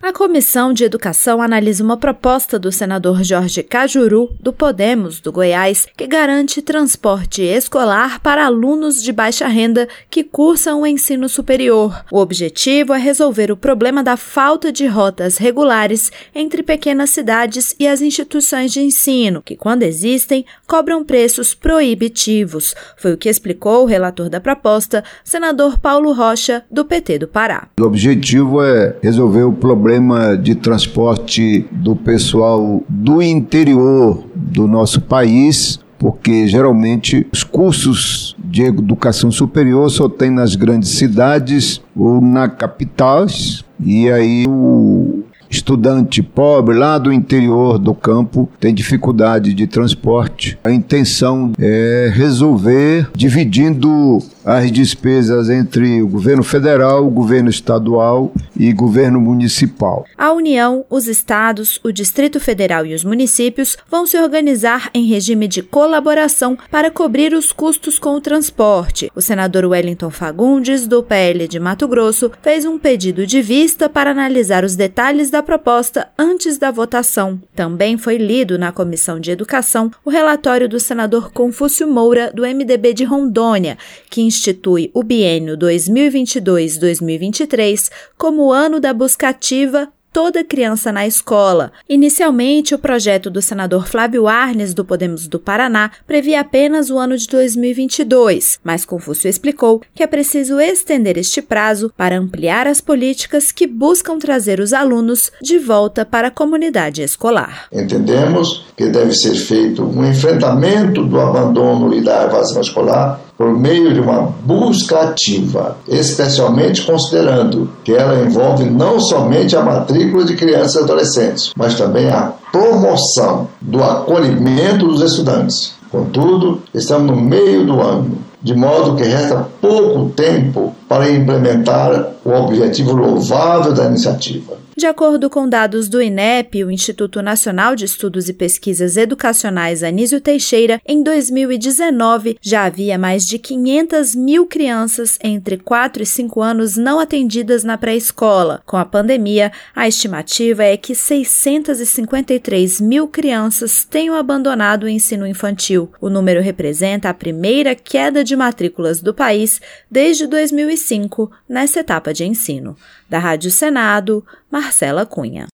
A Comissão de Educação analisa uma proposta do senador Jorge Cajuru, do Podemos, do Goiás, que garante transporte escolar para alunos de baixa renda que cursam o ensino superior. O objetivo é resolver o problema da falta de rotas regulares entre pequenas cidades e as instituições de ensino, que, quando existem, cobram preços proibitivos. Foi o que explicou o relator da proposta, senador Paulo Rocha, do PT do Pará. O objetivo é resolver o problema de transporte do pessoal do interior do nosso país, porque geralmente os cursos de educação superior só tem nas grandes cidades ou nas capitais, e aí o estudante pobre lá do interior do campo tem dificuldade de transporte. A intenção é resolver dividindo as despesas entre o governo federal, o governo estadual e governo municipal. A União, os estados, o Distrito Federal e os municípios vão se organizar em regime de colaboração para cobrir os custos com o transporte. O senador Wellington Fagundes, do PL de Mato Grosso, fez um pedido de vista para analisar os detalhes da proposta antes da votação. Também foi lido na Comissão de Educação o relatório do senador Confúcio Moura, do MDB de Rondônia, que institui o biênio 2022-2023 como o ano da busca ativa Toda Criança na Escola. Inicialmente, o projeto do senador Flávio Arnes, do Podemos do Paraná, previa apenas o ano de 2022, mas Confúcio explicou que é preciso estender este prazo para ampliar as políticas que buscam trazer os alunos de volta para a comunidade escolar. Entendemos que deve ser feito um enfrentamento do abandono e da evasão escolar por meio de uma busca ativa, especialmente considerando que ela envolve não somente a matrícula de crianças e adolescentes, mas também a promoção do acolhimento dos estudantes. Contudo, estamos no meio do ano, de modo que resta pouco tempo para implementar o objetivo louvável da iniciativa. De acordo com dados do INEP, o Instituto Nacional de Estudos e Pesquisas Educacionais Anísio Teixeira, em 2019 já havia mais de 500 mil crianças entre 4 e 5 anos não atendidas na pré-escola. Com a pandemia, a estimativa é que 653 mil crianças tenham abandonado o ensino infantil. O número representa a primeira queda de matrículas do país desde 2005 nessa etapa de ensino. Da Rádio Senado, Marcela Cunha.